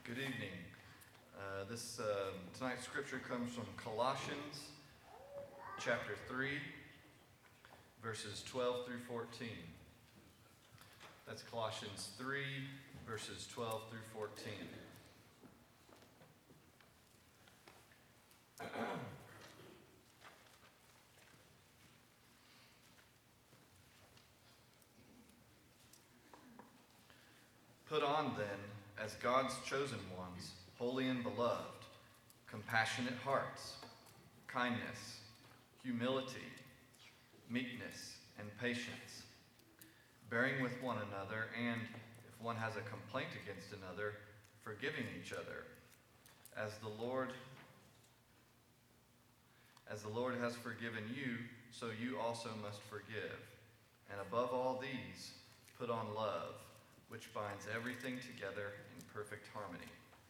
Good evening. Tonight's scripture comes from Colossians chapter 3, verses 12 through 14. That's Colossians 3, verses 12 through 14. Put on then, as God's chosen ones, holy and beloved, compassionate hearts, kindness, humility, meekness, and patience, bearing with one another, and if one has a complaint against another, forgiving each other, as the Lord has forgiven you, so you also must forgive. And above all these, put on love, which binds everything together in perfect harmony.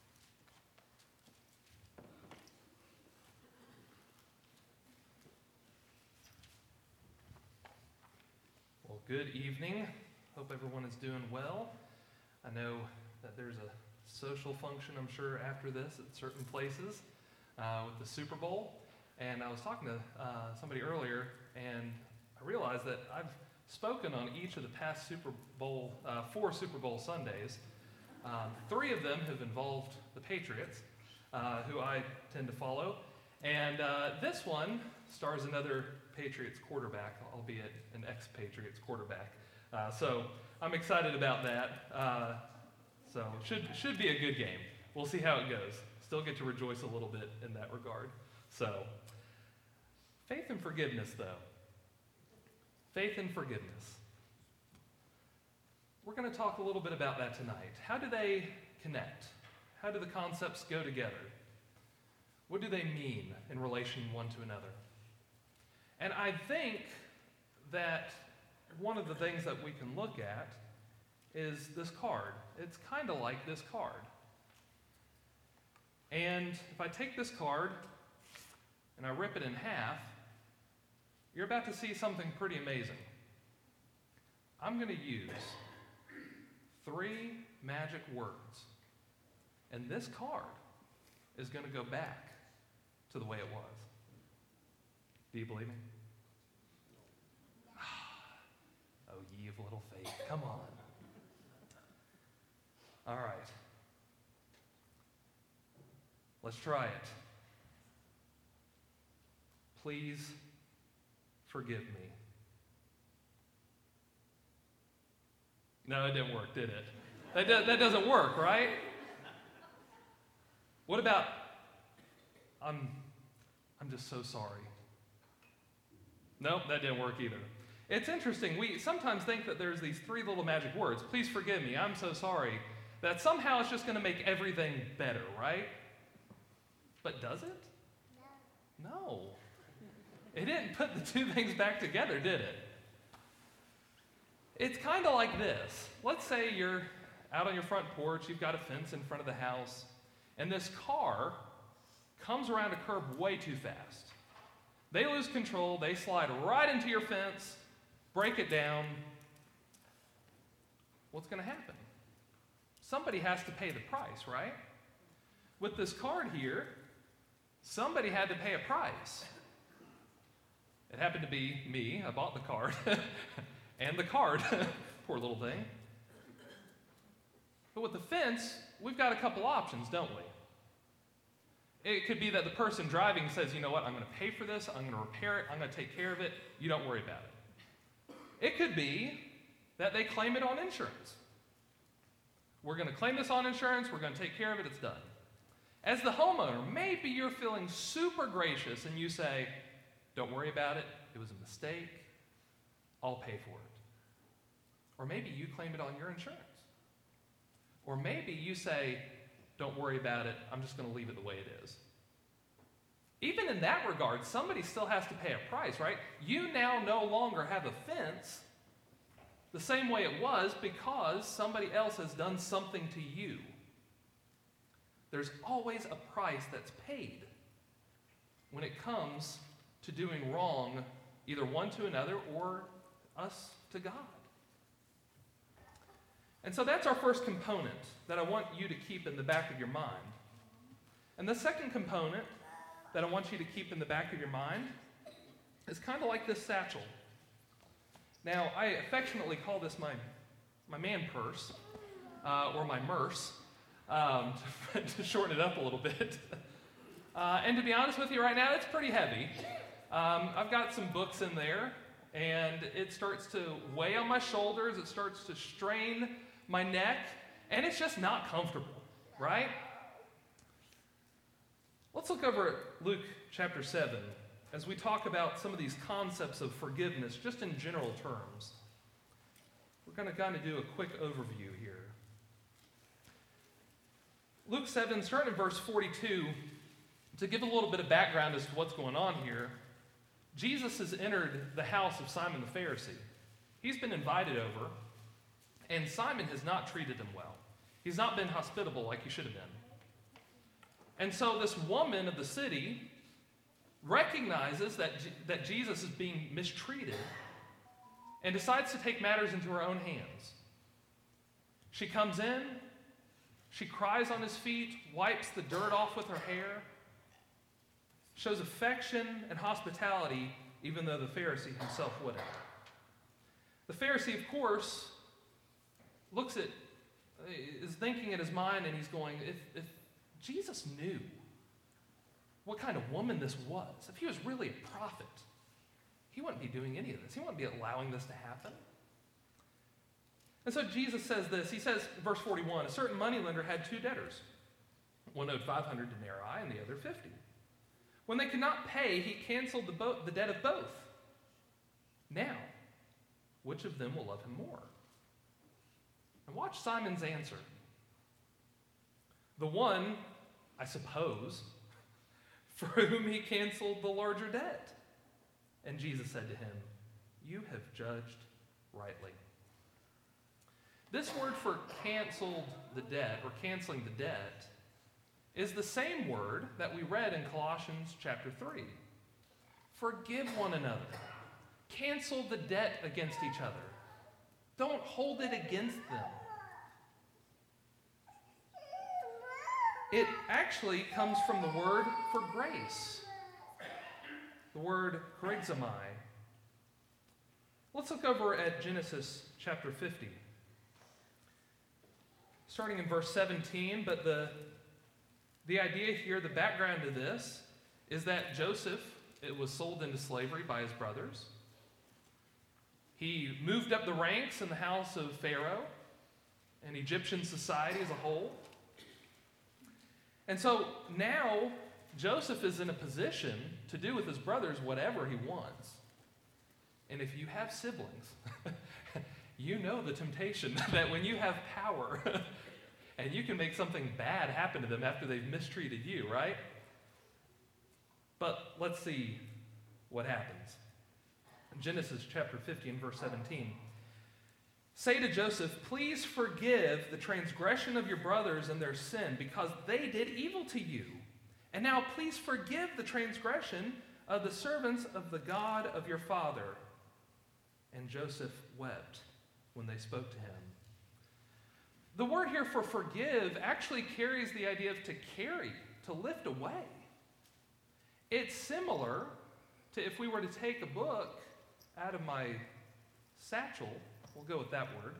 Well, good evening. Hope everyone is doing well. I know that there's a social function, I'm sure, after this at certain places with the Super Bowl. And I was talking to somebody earlier, and I realized that I've spoken on each of the past four Super Bowl Sundays. 3 of them have involved the Patriots, who I tend to follow. And this one stars another Patriots quarterback, albeit an ex-Patriots quarterback. So I'm excited about that. So it should be a good game. We'll see how it goes. Still get to rejoice a little bit in that regard. So, faith and forgiveness, though. Faith and forgiveness. We're going to talk a little bit about that tonight. How do they connect? How do the concepts go together? What do they mean in relation one to another? And I think that one of the things that we can look at is this card. It's kind of like this card. And if I take this card and I rip it in half, you're about to see something pretty amazing. I'm going to use 3 magic words, and this card is going to go back to the way it was. Do you believe me? Oh, ye of little faith. Come on. All right. Let's try it. Please forgive me. No, it didn't work, did it? That doesn't work, right? What about, I'm just so sorry. Nope, that didn't work either. It's interesting. We sometimes think that there's these 3 little magic words, please forgive me, I'm so sorry, that somehow it's just going to make everything better, right? But does it? No. It didn't put the 2 things back together, did it? It's kind of like this. Let's say you're out on your front porch, you've got a fence in front of the house, and this car comes around a curb way too fast. They lose control, they slide right into your fence, break it down. What's going to happen? Somebody has to pay the price, right? With this card here, somebody had to pay a price. It happened to be me. I bought the card. And the card. Poor little thing. But with the fence, we've got a couple options, don't we? It could be that the person driving says, you know what, I'm going to pay for this, I'm going to repair it, I'm going to take care of it, you don't worry about it. It could be that they claim it on insurance. We're going to claim this on insurance, we're going to take care of it, it's done. As the homeowner, maybe you're feeling super gracious and you say, don't worry about it, it was a mistake, I'll pay for it. Or maybe you claim it on your insurance. Or maybe you say, don't worry about it, I'm just going to leave it the way it is. Even in that regard, somebody still has to pay a price, right? You now no longer have a fence the same way it was because somebody else has done something to you. There's always a price that's paid when it comes to doing wrong, either one to another or us to God. And so that's our first component that I want you to keep in the back of your mind. And the second component that I want you to keep in the back of your mind is kind of like this satchel. Now, I affectionately call this my man purse, or my merce, to shorten it up a little bit. And to be honest with you right now, it's pretty heavy. I've got some books in there, and it starts to weigh on my shoulders, it starts to strain my neck, and it's just not comfortable, right? Let's look over at Luke chapter 7 as we talk about some of these concepts of forgiveness, just in general terms. We're going to kind of do a quick overview here. Luke 7, starting in verse 42, to give a little bit of background as to what's going on here, Jesus has entered the house of Simon the Pharisee. He's been invited over, and Simon has not treated him well. He's not been hospitable like he should have been. And so this woman of the city recognizes that Jesus is being mistreated and decides to take matters into her own hands. She comes in, she cries on his feet, wipes the dirt off with her hair, shows affection and hospitality even though the Pharisee himself wouldn't. The Pharisee, of course, is thinking in his mind, and he's going, if Jesus knew what kind of woman this was, if he was really a prophet, he wouldn't be doing any of this. He wouldn't be allowing this to happen. And so Jesus says this. He says, verse 41, a certain moneylender had two debtors. One owed 500 denarii and the other 50. When they could not pay, he canceled the debt of both. Now, which of them will love him more? And watch Simon's answer. The one, I suppose, for whom he canceled the larger debt. And Jesus said to him, you have judged rightly. This word for canceled the debt, or canceling the debt, is the same word that we read in Colossians chapter 3. Forgive one another. Cancel the debt against each other. Don't hold it against them. It actually comes from the word for grace, the word charizomai. Let's look over at Genesis chapter 50. Starting in verse 17, but the idea here, the background to this, is that Joseph was sold into slavery by his brothers. He moved up the ranks in the house of Pharaoh and Egyptian society as a whole. And so now Joseph is in a position to do with his brothers whatever he wants. And if you have siblings, you know the temptation that when you have power and you can make something bad happen to them after they've mistreated you, right? But let's see what happens. Genesis chapter 50 and verse 17. Say to Joseph, please forgive the transgression of your brothers and their sin, because they did evil to you. And now please forgive the transgression of the servants of the God of your father. And Joseph wept when they spoke to him. The word here for forgive actually carries the idea of to carry, to lift away. It's similar to if we were to take a book out of my satchel, we'll go with that word,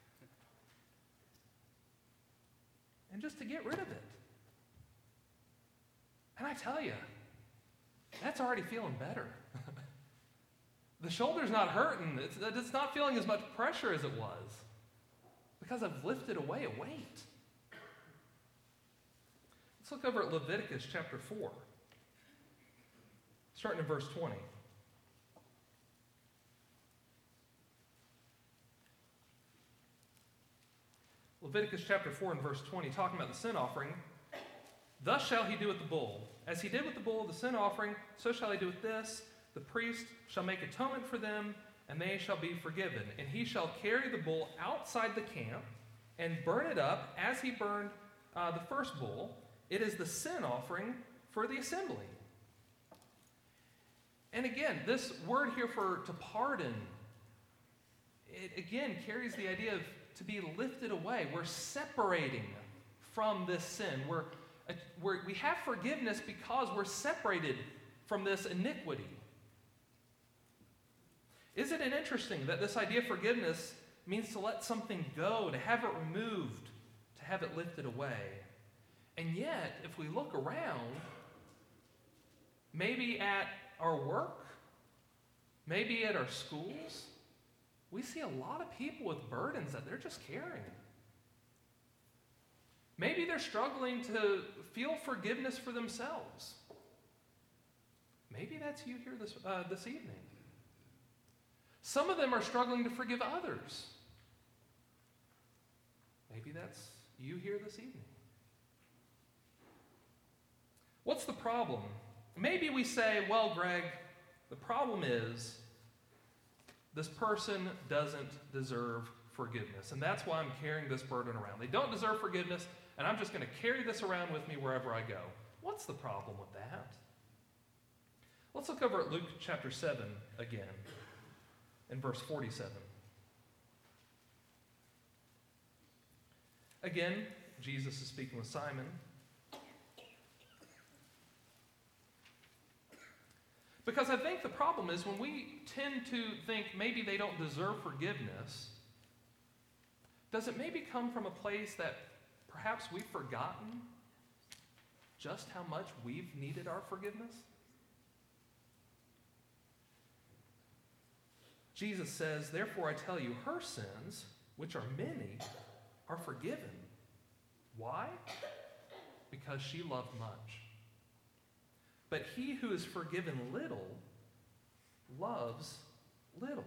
and just to get rid of it. And I tell you, that's already feeling better. The shoulder's not hurting. It's not feeling as much pressure as it was because I've lifted away a weight. Let's look over at Leviticus chapter 4, starting in verse 20. Leviticus chapter 4 and verse 20, talking about the sin offering. Thus shall he do with the bull. As he did with the bull of the sin offering, so shall he do with this. The priest shall make atonement for them, and they shall be forgiven. And he shall carry the bull outside the camp and burn it up as he burned the first bull. It is the sin offering for the assembly. And again, this word here for to pardon, it again carries the idea of to be lifted away. We're separating from this sin. We have forgiveness because we're separated from this iniquity. Isn't it interesting that this idea of forgiveness means to let something go, to have it removed, to have it lifted away? And yet, if we look around, maybe at our work, maybe at our schools, we see a lot of people with burdens that they're just carrying. Maybe they're struggling to feel forgiveness for themselves. Maybe that's you here this evening. Some of them are struggling to forgive others. Maybe that's you here this evening. What's the problem? Maybe we say, well, Greg, the problem is this person doesn't deserve forgiveness, and that's why I'm carrying this burden around. They don't deserve forgiveness, and I'm just going to carry this around with me wherever I go. What's the problem with that? Let's look over at Luke chapter 7 again, in verse 47. Again, Jesus is speaking with Simon. Because I think the problem is when we tend to think maybe they don't deserve forgiveness, does it maybe come from a place that perhaps we've forgotten just how much we've needed our forgiveness? Jesus says, therefore I tell you, her sins, which are many, are forgiven. Why? Because she loved much. But he who is forgiven little loves little.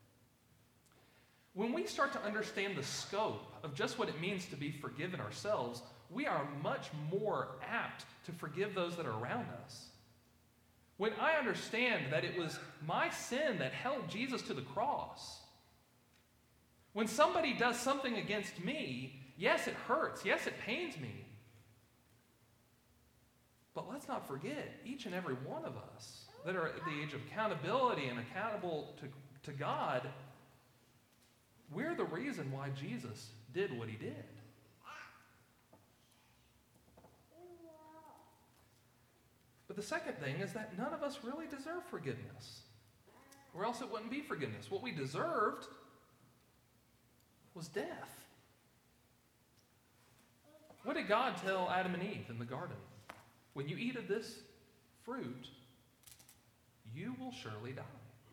When we start to understand the scope of just what it means to be forgiven ourselves, we are much more apt to forgive those that are around us. When I understand that it was my sin that held Jesus to the cross, when somebody does something against me, yes, it hurts, yes, it pains me. But let's not forget, each and every one of us that are at the age of accountability and accountable to God, we're the reason why Jesus did what he did. But the second thing is that none of us really deserve forgiveness, or else it wouldn't be forgiveness. What we deserved was death. What did God tell Adam and Eve in the garden? When you eat of this fruit, you will surely die.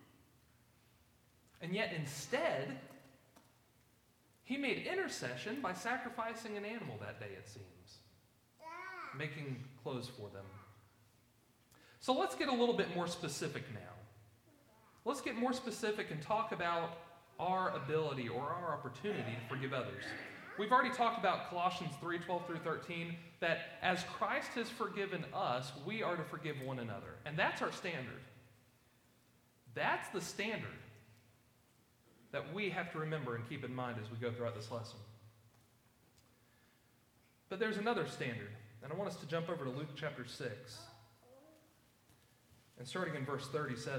And yet instead, he made intercession by sacrificing an animal that day, it seems, making clothes for them. So let's get a little bit more specific now. Let's get more specific and talk about our ability or our opportunity to forgive others. We've already talked about Colossians 3:12 through 13, that as Christ has forgiven us, we are to forgive one another. And that's our standard. That's the standard that we have to remember and keep in mind as we go throughout this lesson. But there's another standard, and I want us to jump over to Luke chapter 6, and starting in verse 37.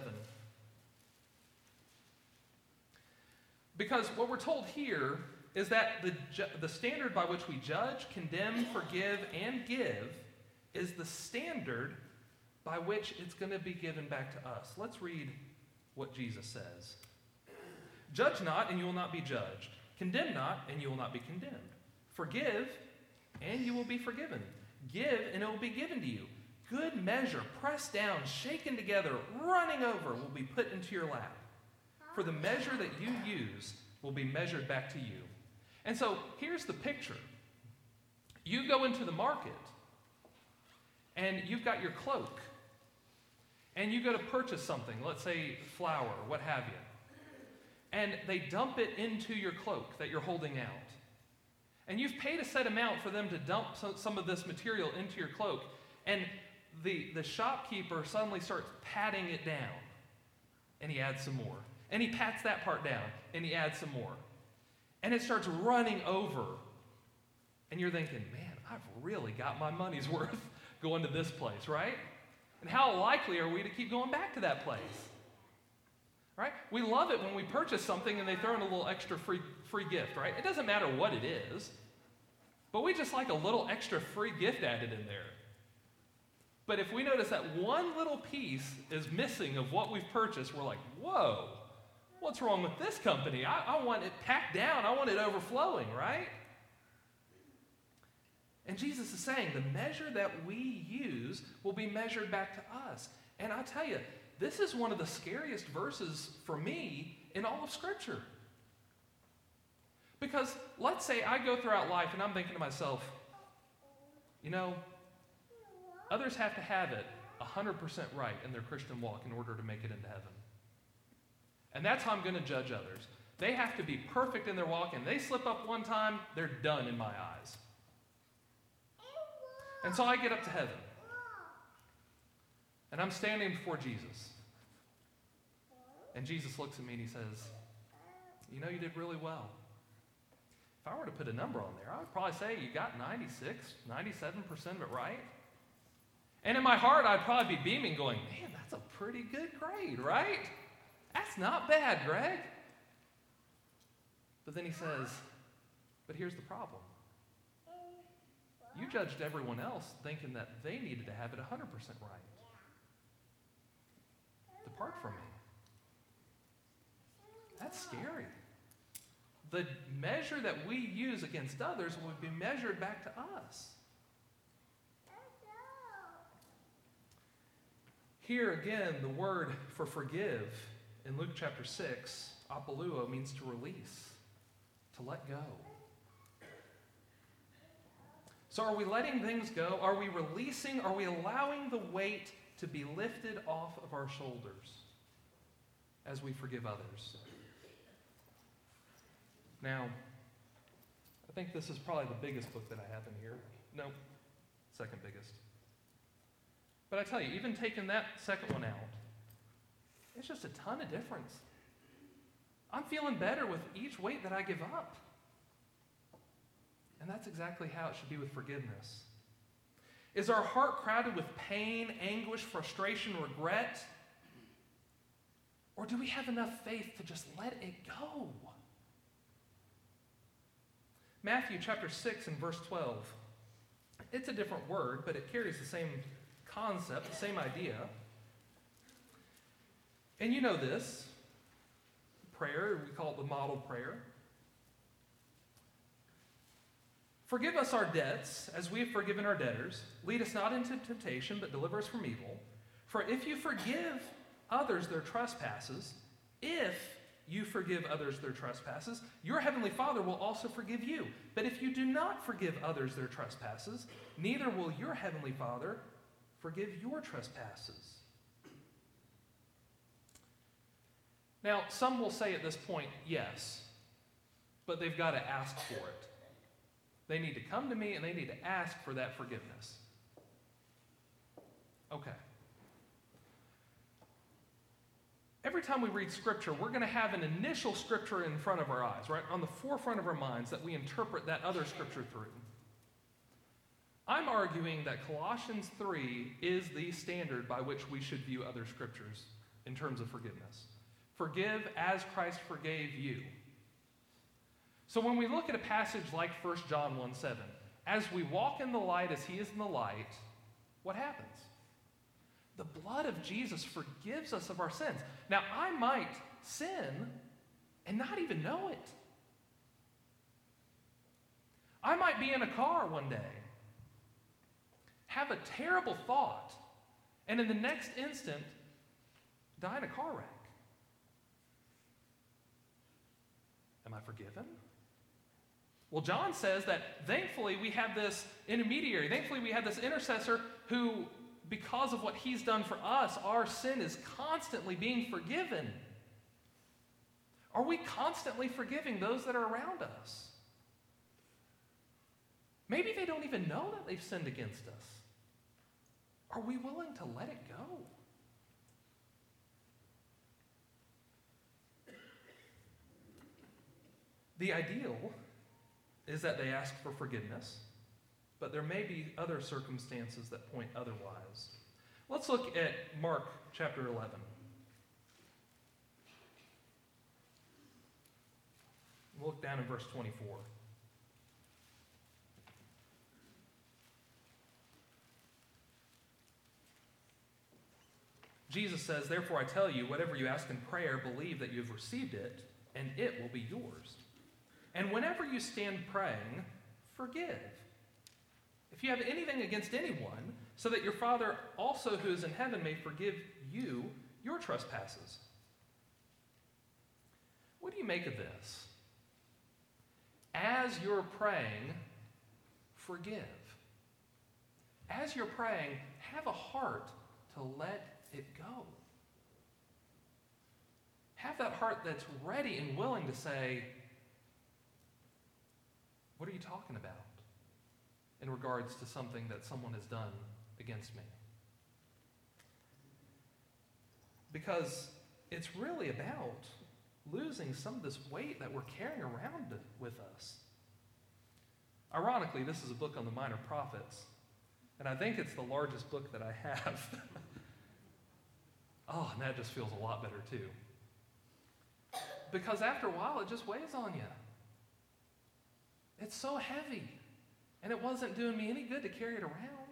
Because what we're told here is that the standard by which we judge, condemn, forgive, and give is the standard by which it's going to be given back to us. Let's read what Jesus says. Judge not, and you will not be judged. Condemn not, and you will not be condemned. Forgive, and you will be forgiven. Give, and it will be given to you. Good measure, pressed down, shaken together, running over, will be put into your lap. For the measure that you use will be measured back to you. And so here's the picture. You go into the market, and you've got your cloak, and you go to purchase something, let's say flour, what have you, and they dump it into your cloak that you're holding out. And you've paid a set amount for them to dump some of this material into your cloak, and the shopkeeper suddenly starts patting it down, and he adds some more. And he pats that part down, and he adds some more. And it starts running over. And you're thinking, man, I've really got my money's worth going to this place, right? And how likely are we to keep going back to that place? Right? We love it when we purchase something and they throw in a little extra free free gift, right? It doesn't matter what it is, but we just like a little extra free gift added in there. But if we notice that one little piece is missing of what we've purchased, we're like, whoa, what's wrong with this company? I want it packed down. I want it overflowing, right? And Jesus is saying the measure that we use will be measured back to us. And I tell you, this is one of the scariest verses for me in all of Scripture. Because let's say I go throughout life and I'm thinking to myself, you know, others have to have it 100% right in their Christian walk in order to make it into heaven. And that's how I'm going to judge others. They have to be perfect in their walk, and they slip up one time, they're done in my eyes. And so I get up to heaven. And I'm standing before Jesus. And Jesus looks at me and he says, you know, you did really well. If I were to put a number on there, I would probably say you got 96, 97% of it right. And in my heart, I'd probably be beaming going, man, that's a pretty good grade, right? That's not bad, Greg. But then he says, but here's the problem. You judged everyone else thinking that they needed to have it 100% right. Depart from me. That's scary. The measure that we use against others will be measured back to us. Here again, the word for forgive in Luke chapter 6, apoluo, means to release, to let go. So are we letting things go? Are we releasing? Are we allowing the weight to be lifted off of our shoulders as we forgive others? Now, I think this is probably the biggest book that I have in here. No, second biggest. But I tell you, even taking that second one out, it's just a ton of difference. I'm feeling better with each weight that I give up. And that's exactly how it should be with forgiveness. Is our heart crowded with pain, anguish, frustration, regret? Or do we have enough faith to just let it go? Matthew chapter 6 and verse 12. It's a different word, but it carries the same concept, the same idea. And you know this prayer, we call it the model prayer. Forgive us our debts, as we have forgiven our debtors. Lead us not into temptation, but deliver us from evil. For if you forgive others their trespasses, your heavenly Father will also forgive you. But if you do not forgive others their trespasses, neither will your heavenly Father forgive your trespasses. Now, some will say at this point, yes, but they've got to ask for it. They need to come to me and they need to ask for that forgiveness. Okay. Every time we read Scripture, we're going to have an initial Scripture in front of our eyes, right? On the forefront of our minds that we interpret that other Scripture through. I'm arguing that Colossians 3 is the standard by which we should view other Scriptures in terms of forgiveness. Forgive as Christ forgave you. So when we look at a passage like 1 John 1:7, as we walk in the light as he is in the light, what happens? The blood of Jesus forgives us of our sins. Now, I might sin and not even know it. I might be in a car one day, have a terrible thought, and in the next instant, die in a car wreck. Am I forgiven? Well, John says that thankfully we have this intermediary, thankfully we have this intercessor who, because of what he's done for us, our sin is constantly being forgiven. Are we constantly forgiving those that are around us? Maybe they don't even know that they've sinned against us. Are we willing to let it go? The ideal is that they ask for forgiveness, but there may be other circumstances that point otherwise. Let's look at Mark chapter 11. We'll look down in verse 24. Jesus says, "Therefore I tell you, whatever you ask in prayer, believe that you have received it, and it will be yours. And whenever you stand praying, forgive, if you have anything against anyone, so that your Father also who is in heaven may forgive you your trespasses." What do you make of this? As you're praying, forgive. As you're praying, have a heart to let it go. Have that heart that's ready and willing to say, what are you talking about in regards to something that someone has done against me? Because it's really about losing some of this weight that we're carrying around with us. Ironically, this is a book on the minor prophets, and I think it's the largest book that I have. Oh, and that just feels a lot better too. Because after a while, it just weighs on you. It's so heavy, and it wasn't doing me any good to carry it around.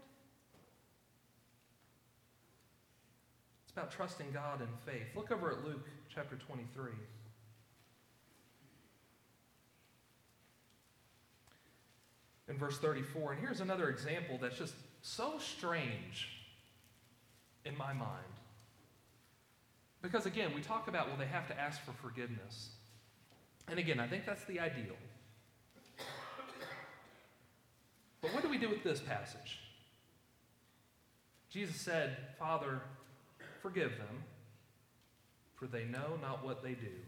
It's about trusting God in faith. Look over at Luke chapter 23. In verse 34, and here's another example that's just so strange in my mind. Because again, we talk about, well, they have to ask for forgiveness. And again, I think that's the ideal. But what do we do with this passage? Jesus said, "Father, forgive them, for they know not what they do."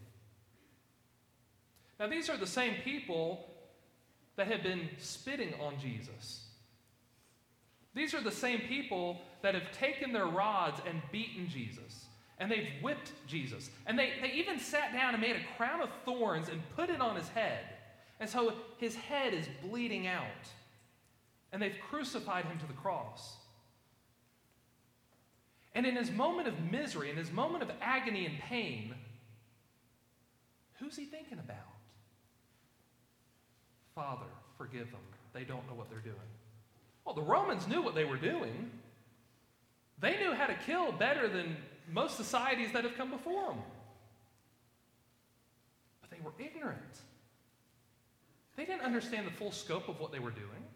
Now, these are the same people that have been spitting on Jesus. These are the same people that have taken their rods and beaten Jesus. And they've whipped Jesus. And they even sat down and made a crown of thorns and put it on his head. And so his head is bleeding out. And they've crucified him to the cross. And in his moment of misery, in his moment of agony and pain, who's he thinking about? Father, forgive them. They don't know what they're doing. Well, the Romans knew what they were doing. They knew how to kill better than most societies that have come before them. But they were ignorant. They didn't understand the full scope of what they were doing.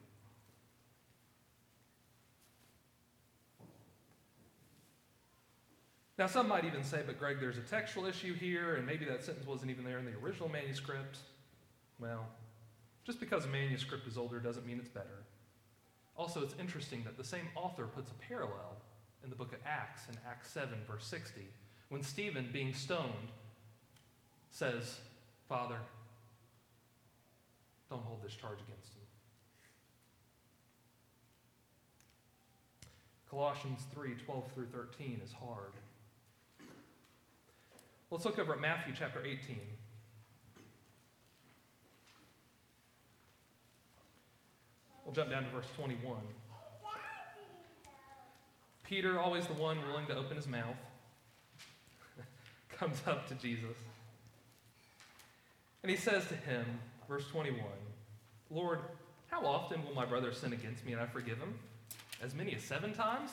Now, some might even say, but Greg, there's a textual issue here, and maybe that sentence wasn't even there in the original manuscript. Well, just because a manuscript is older doesn't mean it's better. Also, it's interesting that the same author puts a parallel in the book of Acts, in Acts 7, verse 60, when Stephen, being stoned, says, "Father, don't hold this charge against him." Colossians 3, 12 through 13 is hard. Let's look over at Matthew chapter 18. We'll jump down to verse 21. Peter, always the one willing to open his mouth, comes up to Jesus. And he says to him, verse 21, "Lord, how often will my brother sin against me and I forgive him? As many as 7 times?"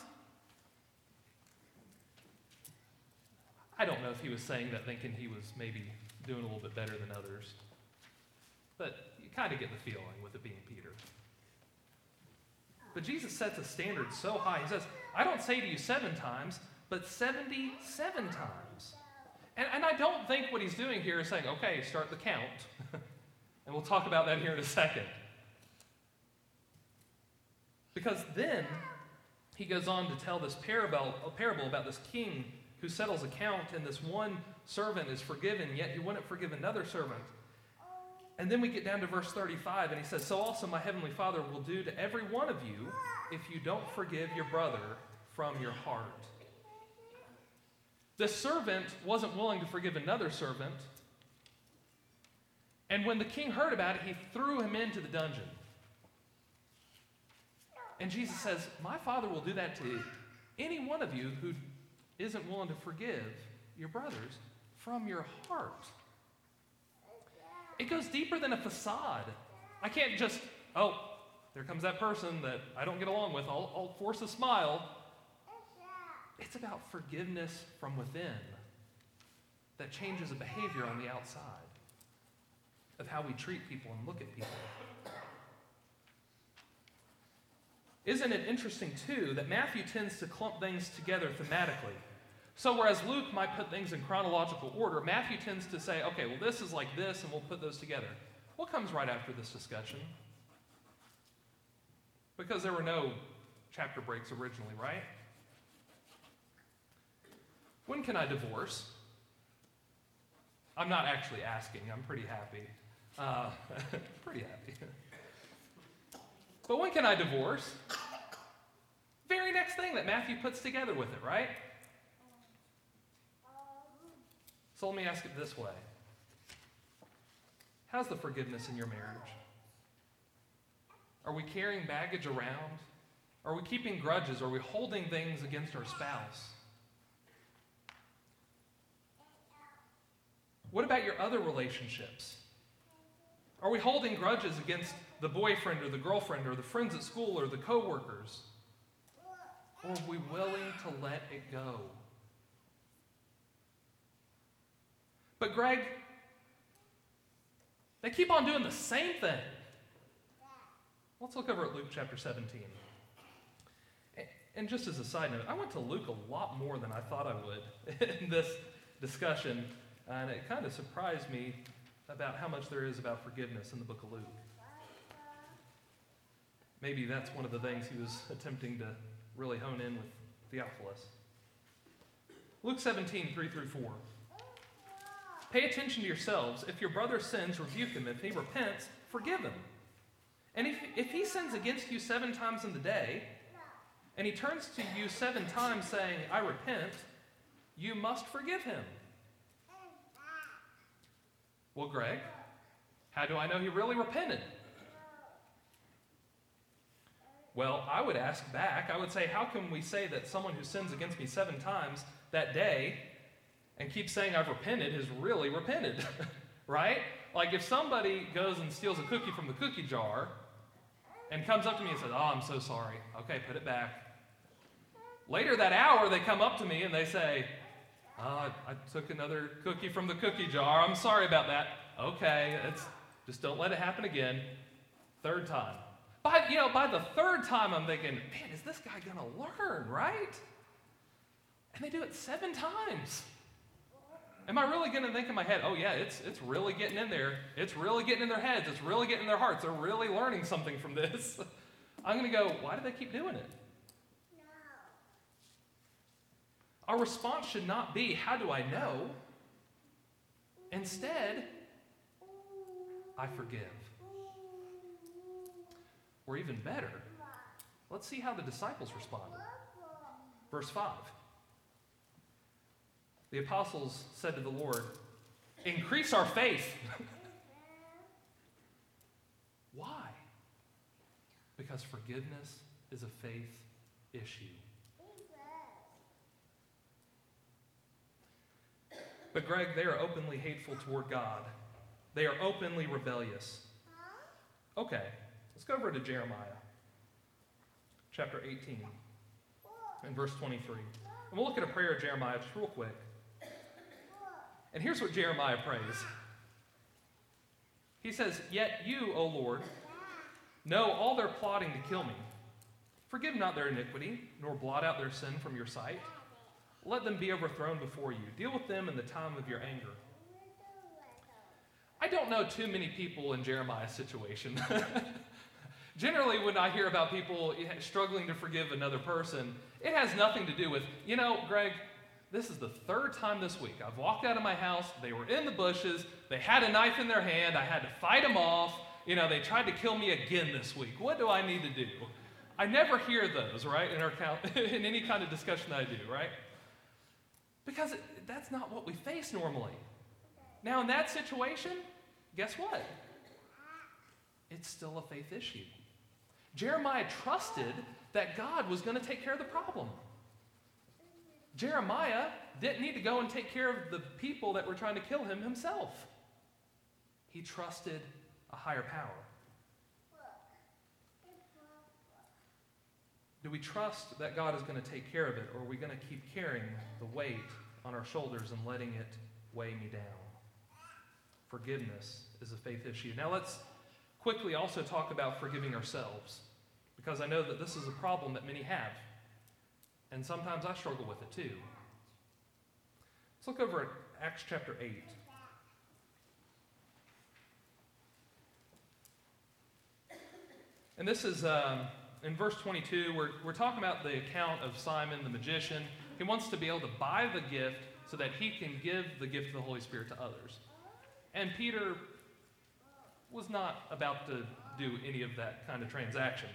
I don't know if he was saying that thinking he was maybe doing a little bit better than others. But you kind of get the feeling with it being Peter. But Jesus sets a standard so high. He says, "I don't say to you 7 times, but 77 times. And I don't think what he's doing here is saying, okay, start the count. And we'll talk about that here in a second. Because then he goes on to tell this parable about this king who settles account, and this one servant is forgiven, yet he wouldn't forgive another servant. And then we get down to verse 35, and he says, "So also my heavenly Father will do to every one of you if you don't forgive your brother from your heart." This servant wasn't willing to forgive another servant. And when the king heard about it, he threw him into the dungeon. And Jesus says, my Father will do that to any one of you who isn't willing to forgive your brothers from your heart. It goes deeper than a facade. I can't just, oh, there comes that person that I don't get along with. I'll force a smile. It's about forgiveness from within that changes a behavior on the outside of how we treat people and look at people. Isn't it interesting, too, that Matthew tends to clump things together thematically? So whereas Luke might put things in chronological order, Matthew tends to say, okay, well, this is like this, and we'll put those together. What comes right after this discussion? Because there were no chapter breaks originally, right? When can I divorce? I'm not actually asking. I'm pretty happy. Pretty happy. But when can I divorce? Very next thing that Matthew puts together with it, right? So let me ask it this way. How's the forgiveness in your marriage? Are we carrying baggage around? Are we keeping grudges? Are we holding things against our spouse? What about your other relationships? Are we holding grudges against the boyfriend or the girlfriend or the friends at school or the coworkers? Or are we willing to let it go? But Greg, they keep on doing the same thing. Let's look over at Luke chapter 17. And just as a side note, I went to Luke a lot more than I thought I would in this discussion, and it kind of surprised me about how much there is about forgiveness in the book of Luke. Maybe that's one of the things he was attempting to really hone in with Theophilus. Luke 17, 3 through 4. Pay attention to yourselves. If your brother sins, rebuke him. If he repents, forgive him. And if he sins against you 7 times in the day, and he turns to you 7 times saying, I repent, you must forgive him. Well, Greg, how do I know he really repented? Well, I would ask back. I would say, how can we say that someone who sins against me 7 times that day and keeps saying I've repented has really repented? Right? Like if somebody goes and steals a cookie from the cookie jar and comes up to me and says, oh, I'm so sorry. Okay, put it back. Later that hour, they come up to me and they say, I took another cookie from the cookie jar. I'm sorry about that. Okay, just don't let it happen again. 3rd time. By the 3rd time, I'm thinking, man, is this guy going to learn, right? And they do it 7 times. Am I really going to think in my head, oh yeah, it's really getting in there. It's really getting in their heads. It's really getting in their hearts. They're really learning something from this. I'm going to go, why do they keep doing it? Our response should not be, how do I know? Instead, I forgive. Or even better, let's see how the disciples responded. Verse 5. The apostles said to the Lord, increase our faith. Why? Because forgiveness is a faith issue. But Greg, they are openly hateful toward God. They are openly rebellious. Okay, let's go over to Jeremiah, chapter 18, and verse 23. And we'll look at a prayer of Jeremiah just real quick. And here's what Jeremiah prays. He says, yet you, O Lord, know all their plotting to kill me. Forgive not their iniquity, nor blot out their sin from your sight. Let them be overthrown before you. Deal with them in the time of your anger. I don't know too many people in Jeremiah's situation. Generally, when I hear about people struggling to forgive another person, it has nothing to do with, Greg, this is the 3rd time this week. I've walked out of my house. They were in the bushes. They had a knife in their hand. I had to fight them off. They tried to kill me again this week. What do I need to do? I never hear those, right, in any kind of discussion that I do, right? Because that's not what we face normally. Now, in that situation, guess what? It's still a faith issue. Jeremiah trusted that God was going to take care of the problem. Jeremiah didn't need to go and take care of the people that were trying to kill him himself. He trusted a higher power. Do we trust that God is going to take care of it, or are we going to keep carrying the weight on our shoulders and letting it weigh me down? Forgiveness is a faith issue. Now let's quickly also talk about forgiving ourselves, because I know that this is a problem that many have, and sometimes I struggle with it too. Let's look over at Acts chapter 8. And this is in verse 22, we're talking about the account of Simon the magician. He wants to be able to buy the gift so that he can give the gift of the Holy Spirit to others. And Peter was not about to do any of that kind of transaction.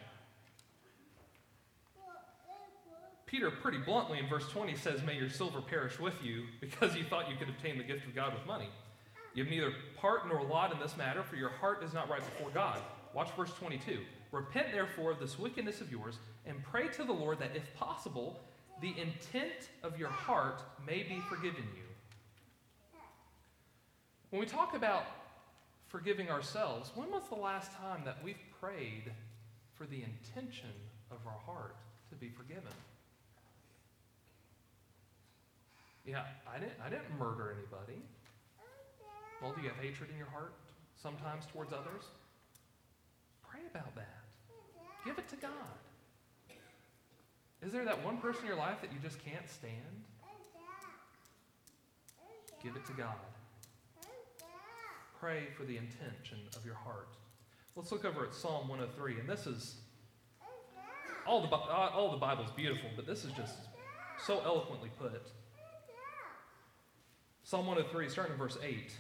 Peter pretty bluntly in verse 20 says, "May your silver perish with you, because you thought you could obtain the gift of God with money. You have neither part nor lot in this matter, for your heart is not right before God." Watch verse 22. "Repent therefore of this wickedness of yours, and pray to the Lord that, if possible, the intent of your heart may be forgiven you." When we talk about forgiving ourselves, when was the last time that we've prayed for the intention of our heart to be forgiven? Yeah, I didn't murder anybody. Well, do you have hatred in your heart sometimes towards others? Pray about that. Give it to God. Is there that one person in your life that you just can't stand? Give it to God. Pray for the intention of your heart. Let's look over at Psalm 103, and this is all the Bible's beautiful, but this is just so eloquently put. Psalm 103, starting in verse 8.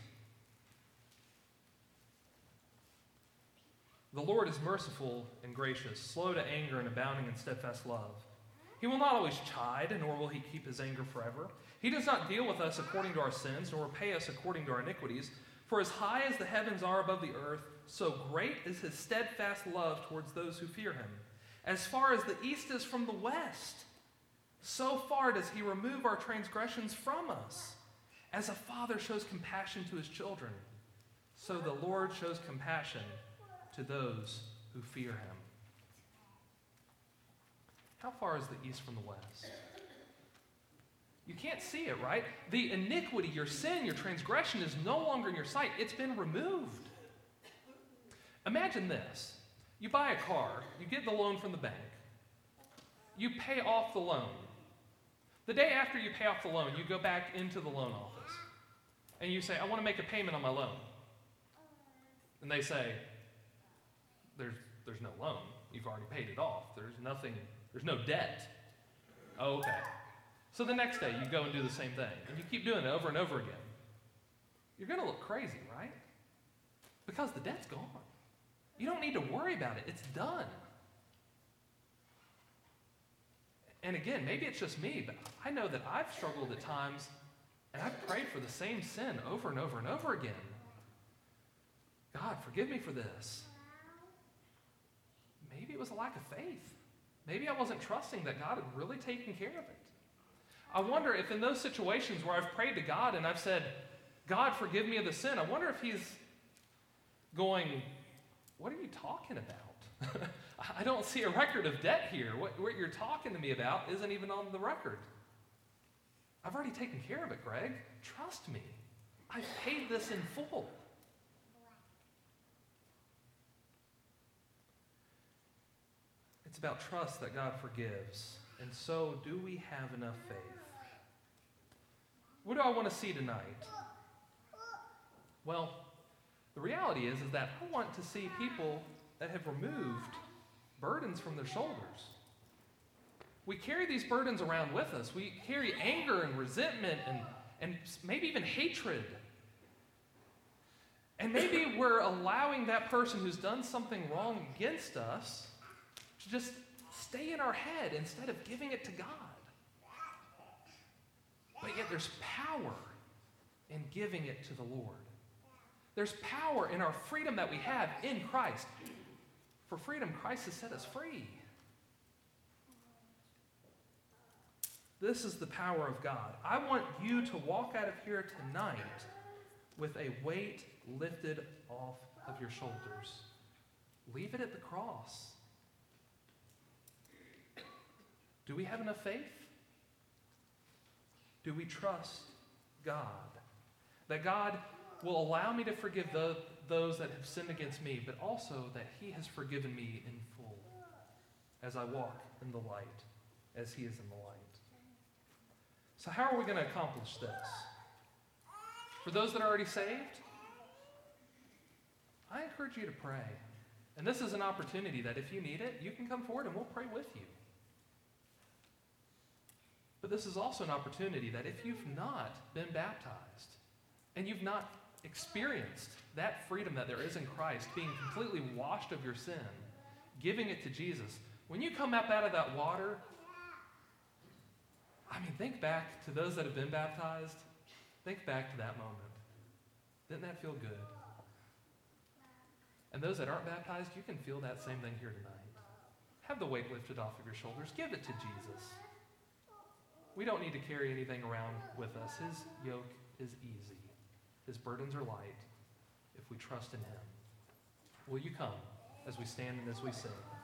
"The Lord is merciful and gracious, slow to anger and abounding in steadfast love. He will not always chide, nor will he keep his anger forever. He does not deal with us according to our sins, nor repay us according to our iniquities. For as high as the heavens are above the earth, so great is his steadfast love towards those who fear him. As far as the east is from the west, so far does he remove our transgressions from us. As a father shows compassion to his children, so the Lord shows compassion to those who fear him." How far is the east from the west? You can't see it, right? The iniquity, your sin, your transgression is no longer in your sight. It's been removed. Imagine this. You buy a car. You get the loan from the bank. You pay off the loan. The day after you pay off the loan, you go back into the loan office. And you say, "I want to make a payment on my loan." And they say, There's no loan. You've already paid it off. There's no debt. Oh, okay. So the next day you go and do the same thing. And you keep doing it over and over again. You're going to look crazy, right? Because the debt's gone. You don't need to worry about it. It's done. And again, maybe it's just me, but I know that I've struggled at times and I've prayed for the same sin over and over and over again. God, forgive me for this. Maybe it was a lack of faith. Maybe I wasn't trusting that God had really taken care of it. I wonder if in those situations where I've prayed to God and I've said, "God, forgive me of the sin," I wonder if he's going, "What are you talking about? I don't see a record of debt here. What you're talking to me about isn't even on the record. I've already taken care of it, Greg. Trust me. I've paid this in full." It's about trust that God forgives. And so, do we have enough faith? What do I want to see tonight? Well, the reality is that I want to see people that have removed burdens from their shoulders. We carry these burdens around with us. We carry anger and resentment and maybe even hatred. And maybe we're allowing that person who's done something wrong against us to just stay in our head instead of giving it to God. But yet there's power in giving it to the Lord. There's power in our freedom that we have in Christ. For freedom, Christ has set us free. This is the power of God. I want you to walk out of here tonight with a weight lifted off of your shoulders. Leave it at the cross. Do we have enough faith? Do we trust God? That God will allow me to forgive those that have sinned against me, but also that He has forgiven me in full as I walk in the light, as He is in the light. So how are we going to accomplish this? For those that are already saved, I encourage you to pray. And this is an opportunity that if you need it, you can come forward and we'll pray with you. But this is also an opportunity that if you've not been baptized and you've not experienced that freedom that there is in Christ, being completely washed of your sin, giving it to Jesus, when you come up out of that water, think back to those that have been baptized. Think back to that moment. Didn't that feel good? And those that aren't baptized, you can feel that same thing here tonight. Have the weight lifted off of your shoulders. Give it to Jesus. We don't need to carry anything around with us. His yoke is easy. His burdens are light if we trust in Him. Will you come as we stand and as we sing?